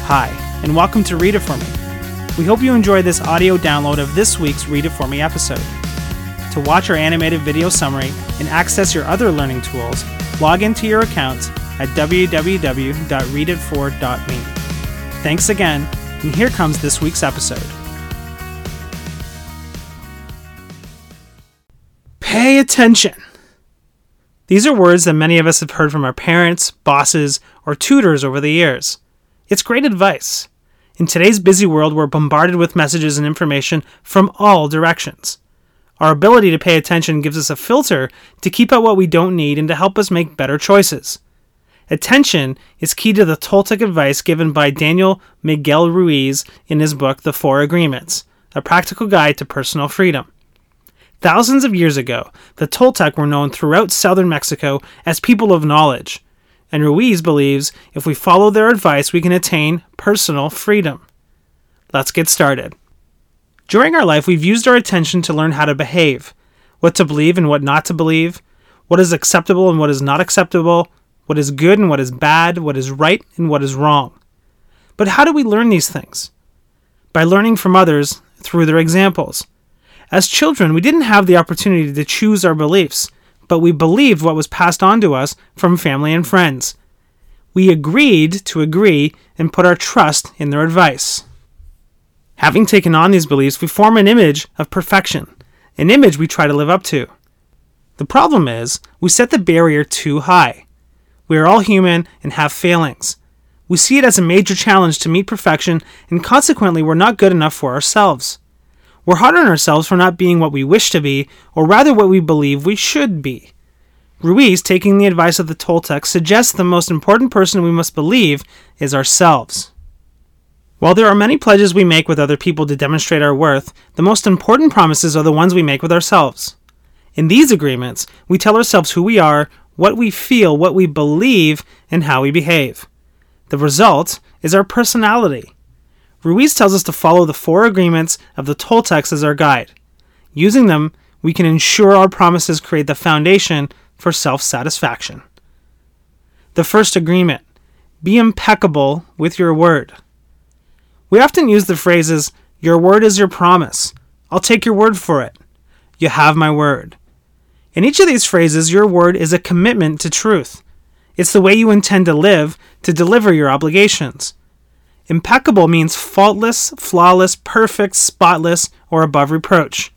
Hi, and welcome to Read It For Me. We hope you enjoy this audio download of this week's Read It For Me episode. To watch our animated video summary and access your other learning tools, log into your accounts at www.readitfor.me. Thanks again, and here comes this week's episode. Pay attention! These are words that many of us have heard from our parents, bosses, or tutors over the years. It's great advice. In today's busy world, we're bombarded with messages and information from all directions. Our ability to pay attention gives us a filter to keep out what we don't need and to help us make better choices. Attention is key to the Toltec advice given by Daniel Miguel Ruiz in his book, The Four Agreements, a practical guide to personal freedom. Thousands of years ago, the Toltec were known throughout southern Mexico as people of knowledge, and Ruiz believes if we follow their advice, we can attain personal freedom. Let's get started. During our life, we've used our attention to learn how to behave, what to believe and what not to believe, what is acceptable and what is not acceptable, what is good and what is bad, what is right and what is wrong. But how do we learn these things? By learning from others through their examples. As children, we didn't have the opportunity to choose our beliefs, but we believed what was passed on to us from family and friends. We agreed to agree and put our trust in their advice. Having taken on these beliefs, we form an image of perfection, an image we try to live up to. The problem is, we set the barrier too high. We are all human and have failings. We see it as a major challenge to meet perfection, and consequently we're not good enough for ourselves. We're hard on ourselves for not being what we wish to be, or rather what we believe we should be. Ruiz, taking the advice of the Toltec, suggests the most important person we must believe is ourselves. While there are many pledges we make with other people to demonstrate our worth, the most important promises are the ones we make with ourselves. In these agreements, we tell ourselves who we are, what we feel, what we believe, and how we behave. The result is our personality. Ruiz tells us to follow the four agreements of the Toltecs as our guide. Using them, we can ensure our promises create the foundation for self-satisfaction. The first agreement: be impeccable with your word. We often use the phrases, your word is your promise, I'll take your word for it, you have my word. In each of these phrases, your word is a commitment to truth. It's the way you intend to live to deliver your obligations. Impeccable means faultless, flawless, perfect, spotless, or above reproach.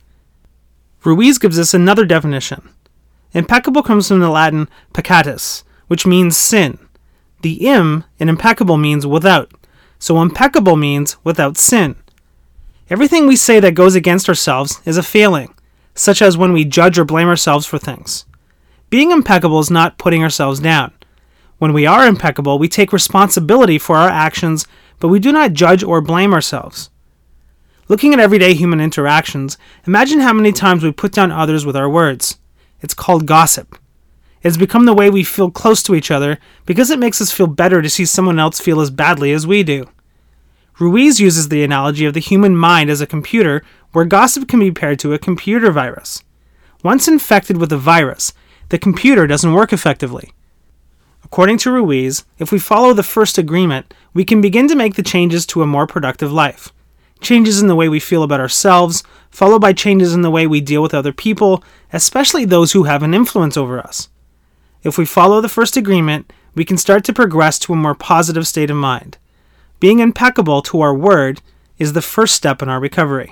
Ruiz gives us another definition. Impeccable comes from the Latin peccatus, which means sin. The im in impeccable means without, so impeccable means without sin. Everything we say that goes against ourselves is a failing, such as when we judge or blame ourselves for things. Being impeccable is not putting ourselves down. When we are impeccable, we take responsibility for our actions, but we do not judge or blame ourselves. Looking at everyday human interactions, imagine how many times we put down others with our words. It's called gossip. It's become the way we feel close to each other because it makes us feel better to see someone else feel as badly as we do. Ruiz uses the analogy of the human mind as a computer, where gossip can be compared to a computer virus. Once infected with the virus, the computer doesn't work effectively. According to Ruiz, if we follow the first agreement, we can begin to make the changes to a more productive life. Changes in the way we feel about ourselves, followed by changes in the way we deal with other people, especially those who have an influence over us. If we follow the first agreement, we can start to progress to a more positive state of mind. Being impeccable to our word is the first step in our recovery.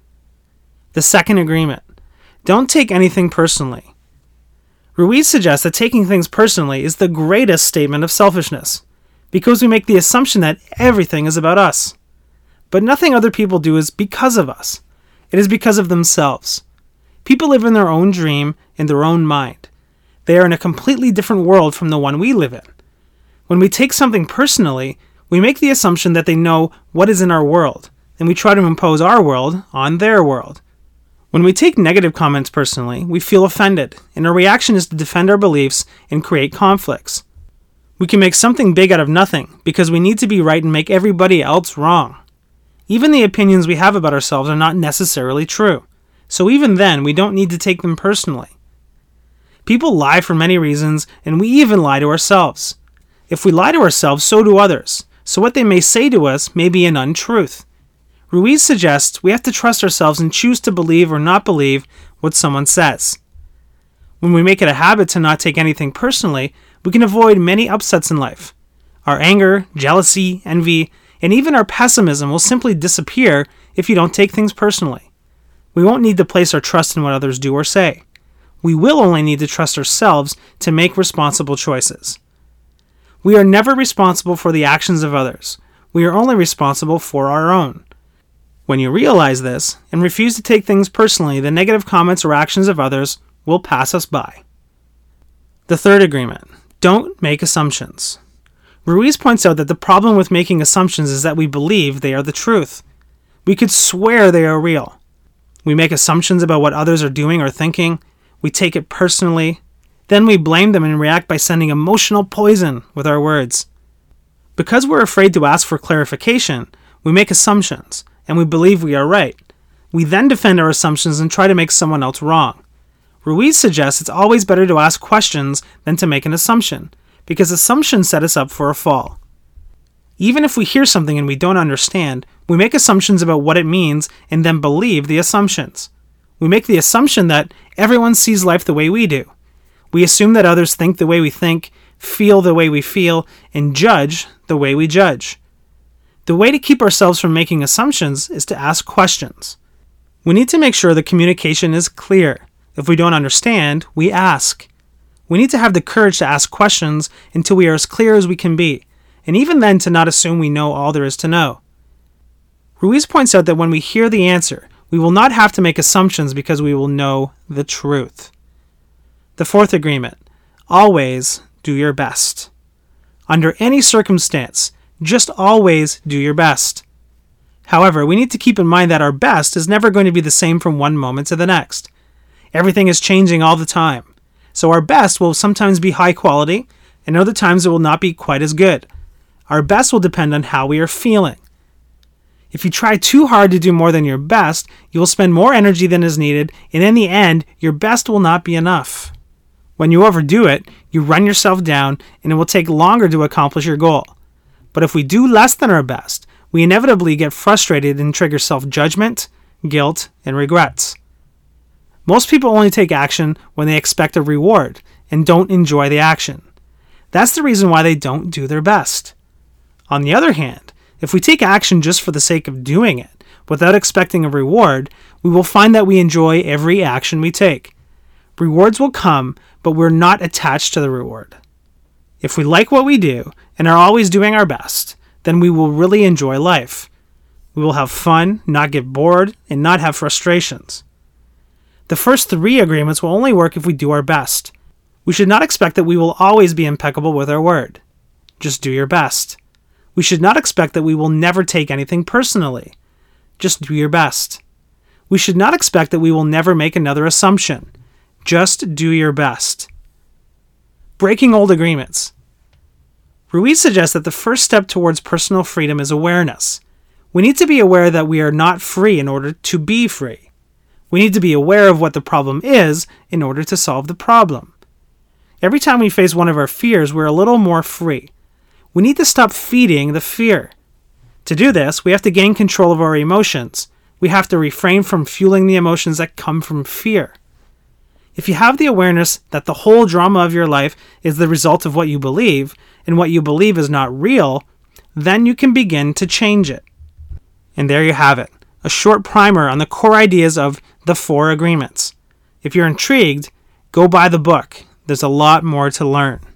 The second agreement: don't take anything personally. Ruiz suggests that taking things personally is the greatest statement of selfishness, because we make the assumption that everything is about us. But nothing other people do is because of us. It is because of themselves. People live in their own dream, in their own mind. They are in a completely different world from the one we live in. When we take something personally, we make the assumption that they know what is in our world, and we try to impose our world on their world. When we take negative comments personally, we feel offended, and our reaction is to defend our beliefs and create conflicts. We can make something big out of nothing because we need to be right and make everybody else wrong. Even the opinions we have about ourselves are not necessarily true, so even then we don't need to take them personally. People lie for many reasons, and we even lie to ourselves. If we lie to ourselves, so do others. so what they may say to us may be an untruth. Ruiz suggests we have to trust ourselves and choose to believe or not believe what someone says. When we make it a habit to not take anything personally, we can avoid many upsets in life. Our anger, jealousy, envy, and even our pessimism will simply disappear if you don't take things personally. We won't need to place our trust in what others do or say. We will only need to trust ourselves to make responsible choices. We are never responsible for the actions of others. We are only responsible for our own. When you realize this and refuse to take things personally, the negative comments or actions of others will pass us by. The third agreement: don't make assumptions. Ruiz points out that the problem with making assumptions is that we believe they are the truth. We could swear they are real. We make assumptions about what others are doing or thinking. We take it personally. Then we blame them and react by sending emotional poison with our words. Because we're afraid to ask for clarification, we make assumptions, and we believe we are right. We then defend our assumptions and try to make someone else wrong. Ruiz suggests it's always better to ask questions than to make an assumption, because assumptions set us up for a fall. Even if we hear something and we don't understand, we make assumptions about what it means and then believe the assumptions. We make the assumption that everyone sees life the way we do. We assume that others think the way we think, feel the way we feel, and judge the way we judge. The way to keep ourselves from making assumptions is to ask questions. We need to make sure the communication is clear. If we don't understand, we ask. We need to have the courage to ask questions until we are as clear as we can be, and even then to not assume we know all there is to know. Ruiz points out that when we hear the answer, we will not have to make assumptions because we will know the truth. The fourth agreement: always do your best. Under any circumstance, just always do your best. However, we need to keep in mind that our best is never going to be the same from one moment to the next. Everything is changing all the time. So our best will sometimes be high quality, and other times it will not be quite as good. Our best will depend on how we are feeling. If you try too hard to do more than your best, you will spend more energy than is needed, and in the end, your best will not be enough. When you overdo it, you run yourself down, and it will take longer to accomplish your goal. But if we do less than our best, we inevitably get frustrated and trigger self-judgment, guilt, and regrets. Most people only take action when they expect a reward and don't enjoy the action. That's the reason why they don't do their best. On the other hand, if we take action just for the sake of doing it, without expecting a reward, we will find that we enjoy every action we take. Rewards will come, but we're not attached to the reward. If we like what we do and are always doing our best, then we will really enjoy life. We will have fun, not get bored, and not have frustrations. The first three agreements will only work if we do our best. We should not expect that we will always be impeccable with our word. Just do your best. We should not expect that we will never take anything personally. Just do your best. We should not expect that we will never make another assumption. Just do your best. Breaking old agreements. Ruiz suggests that the first step towards personal freedom is awareness. We need to be aware that we are not free in order to be free. We need to be aware of what the problem is in order to solve the problem. Every time we face one of our fears, we're a little more free. We need to stop feeding the fear. To do this, we have to gain control of our emotions. We have to refrain from fueling the emotions that come from fear. If you have the awareness that the whole drama of your life is the result of what you believe, and what you believe is not real, then you can begin to change it. And there you have it, a short primer on the core ideas of the 4 agreements. If you're intrigued, go buy the book. There's a lot more to learn.